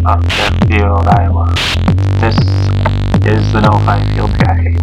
of Fairfield, Iowa. This is the No-Fi Field Guide.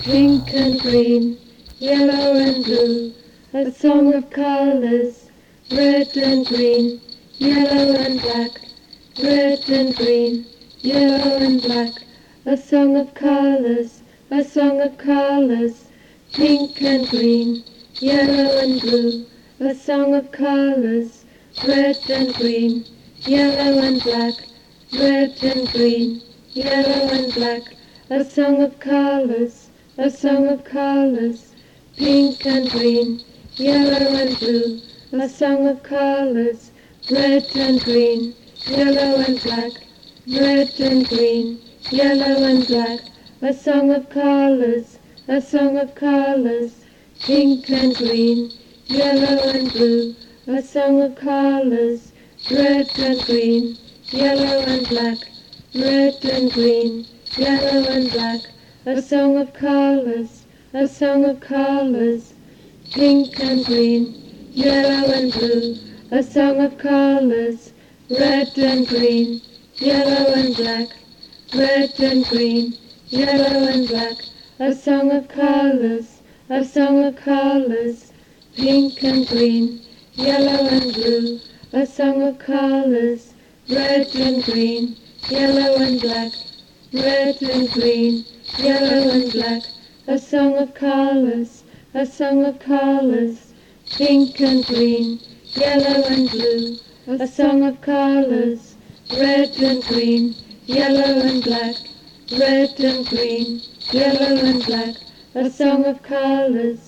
pink and green, yellow and blue, a song of colors, red and green, yellow and black, red and green, yellow and black, a song of colors, pink and green, yellow and blue, a song of colors, red and green, yellow and black, red and green, yellow and black, a song of colors, pink and green, yellow and blue, a song of colors, red and green, yellow and black, red and green, yellow and black, a song of colors, pink and green, yellow and blue, a song of colors, red and green, yellow and black, red and green, yellow and black, a song of colors, pink and green, yellow and blue, a song of colors, red and green, yellow and black, red and green, yellow and black, a song of colors, pink and green, yellow and blue, a song of colors, red and green, yellow and black, red and green, yellow and black, a song of colors, pink and green, yellow and blue, a song of colors, red and green, yellow and black, red and green, yellow and black, a song of colors,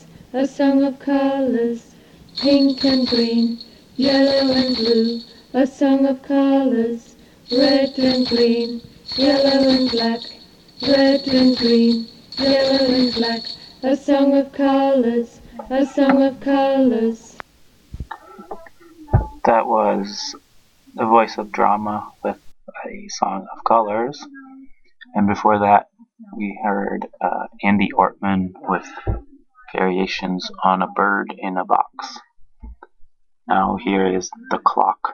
pink and green, yellow and blue, a song of colors, red and green, yellow and black, red and green, yellow and black, a song of colors, That was The Voice of Drama with a Song of Colors. And before that, we heard Andy Ortman with Variations on a Bird in a Box. Now here is The Clock.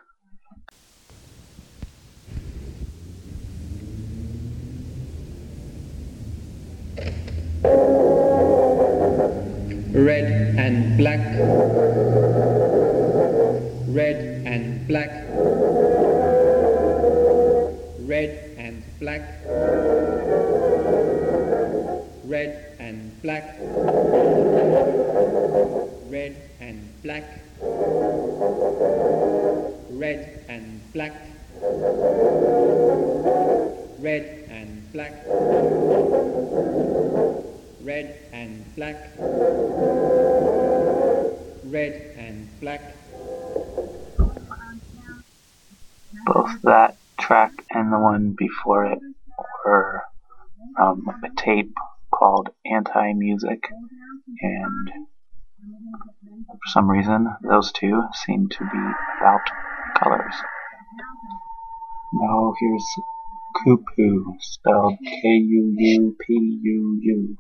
Red and black, red and black, red and black, red and black, red and black, red and black, red and black, red and black, red and black. Both that track and the one before it were from a tape called Anti-Music, and for some reason those two seem to be about colors. Now here's Kupu, spelled Kuupuu.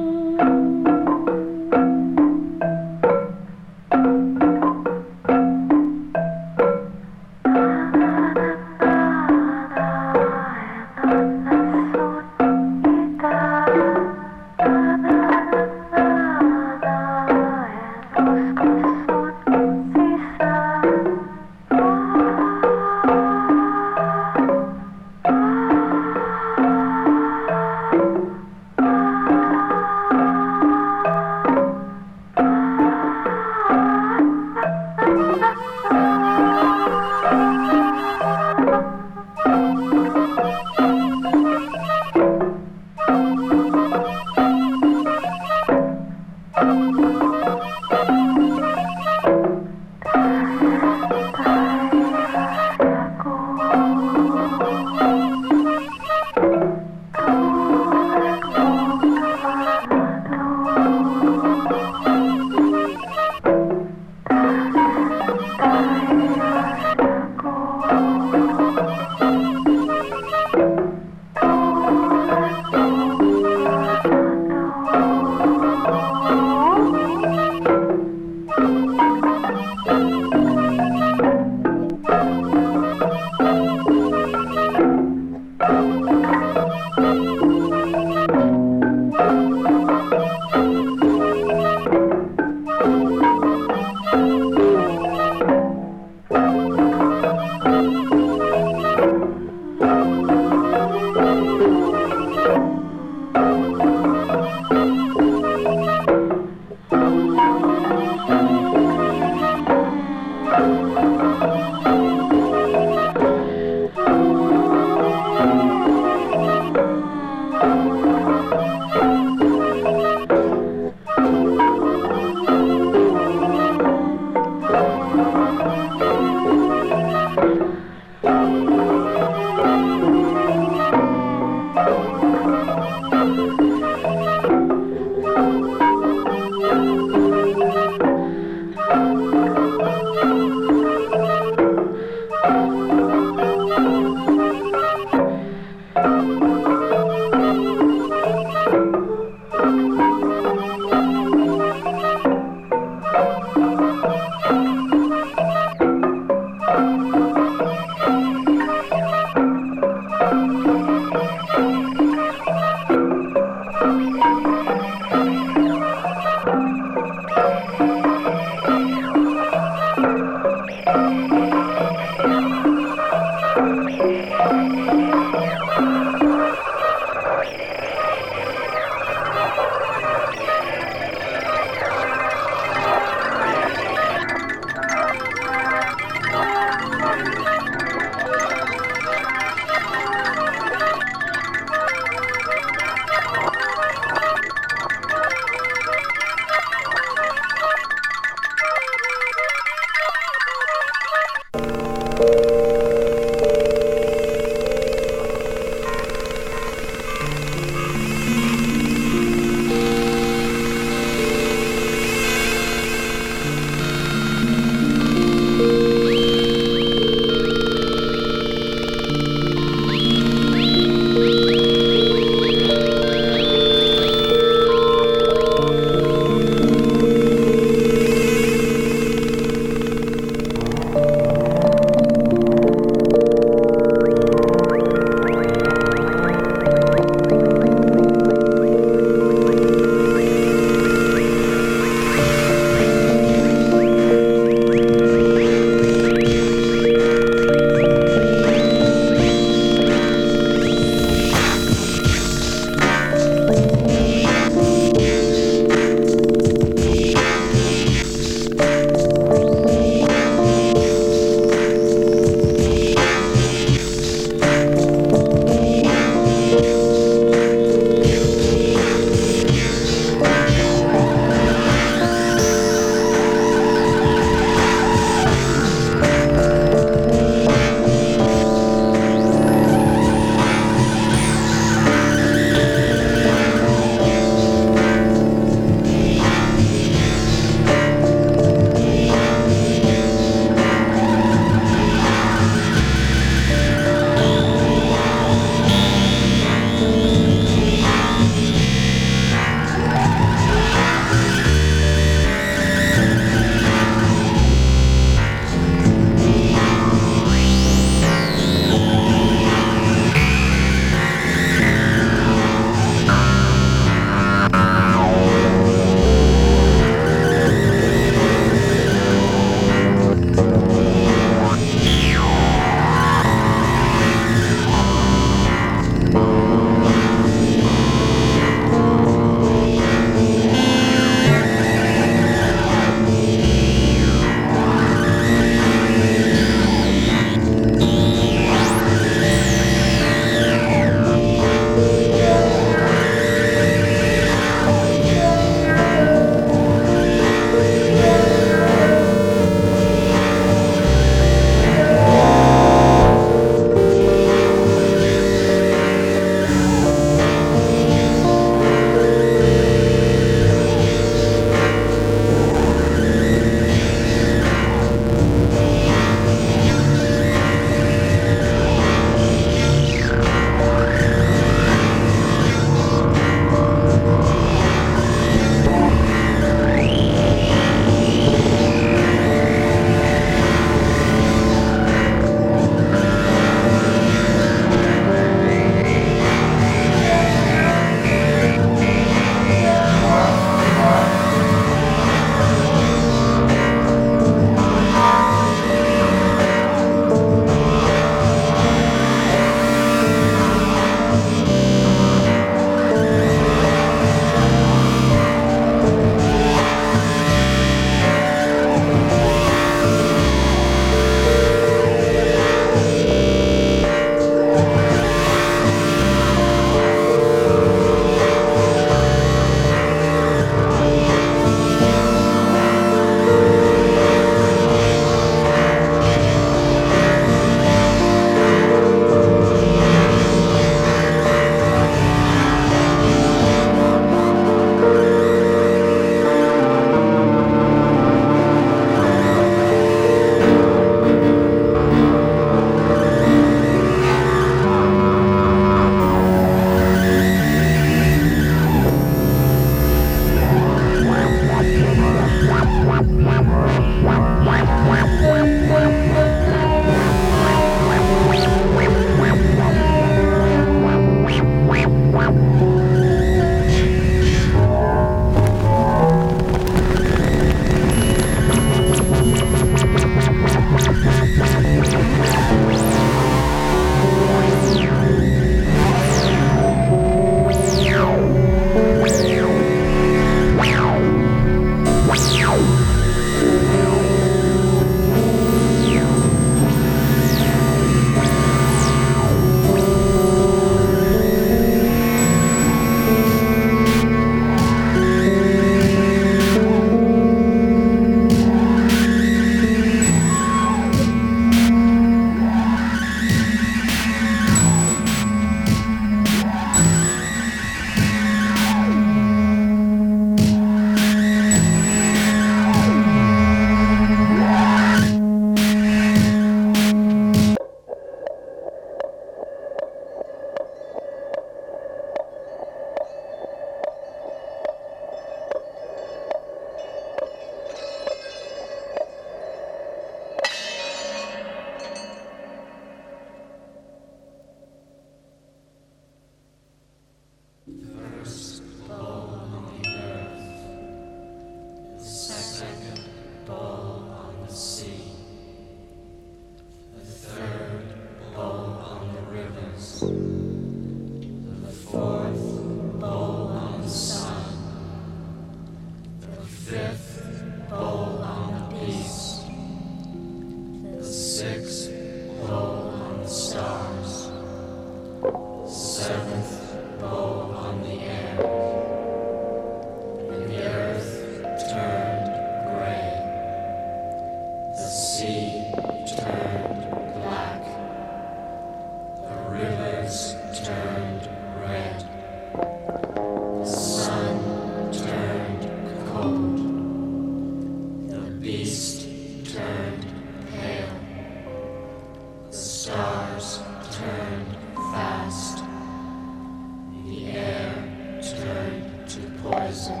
seventh bow on the air, and the earth turned gray, the sea turned black, the rivers turned red, the sun turned cold, the beast turned pale, the stars turned fast, the air turned to poison.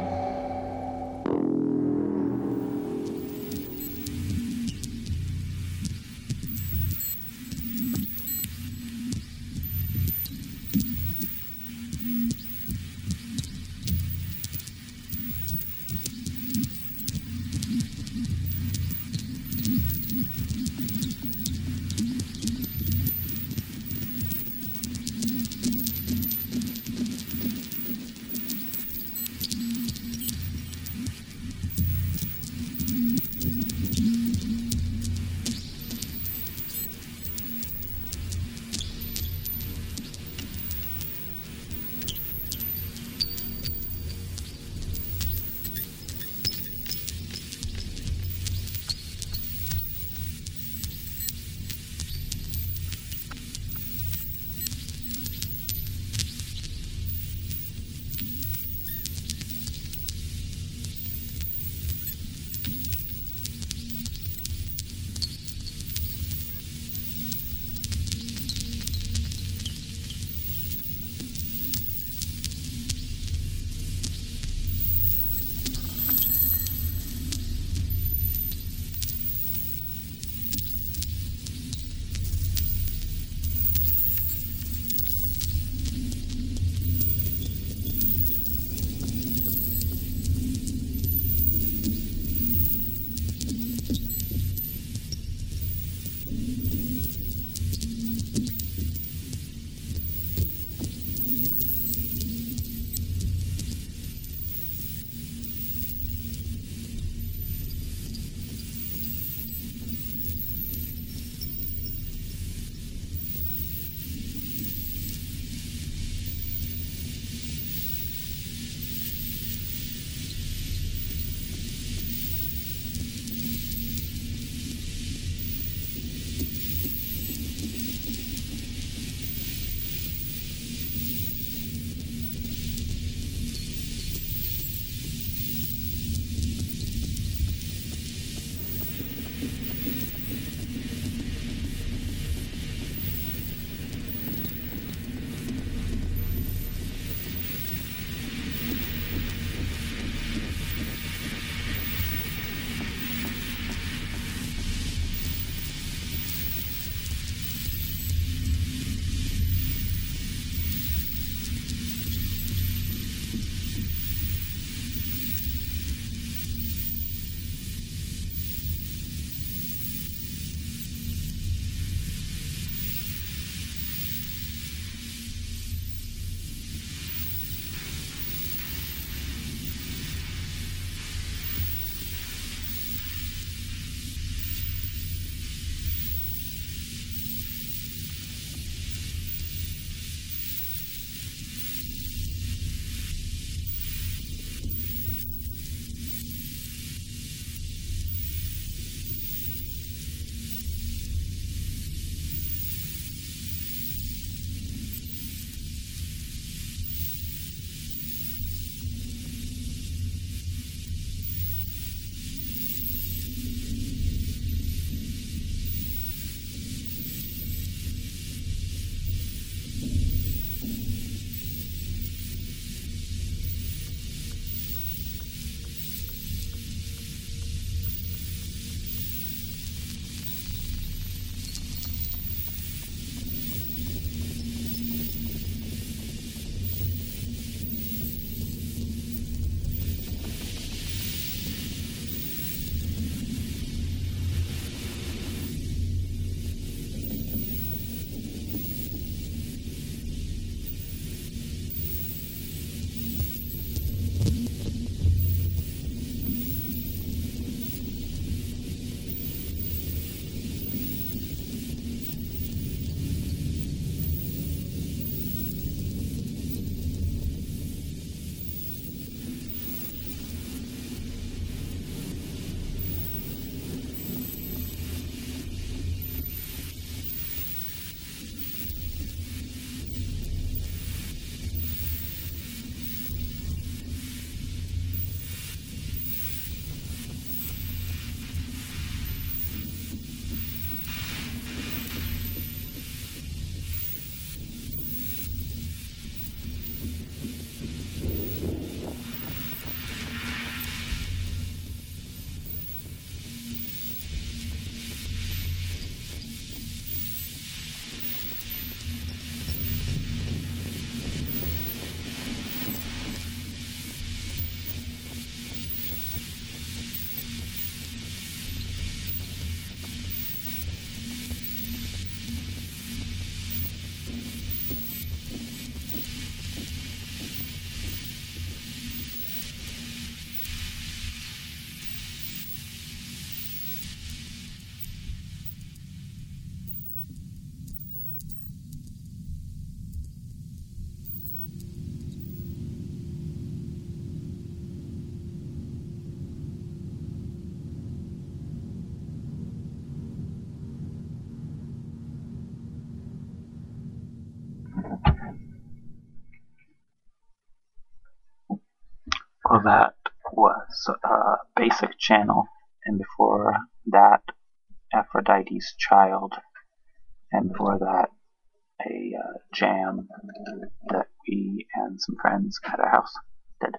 Well, that was Basic Channel, and before that, Aphrodite's Child, and before that, a jam that we and some friends at our house did.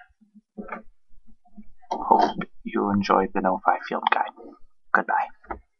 Hope you enjoyed the No-Fi Field Guide. Goodbye.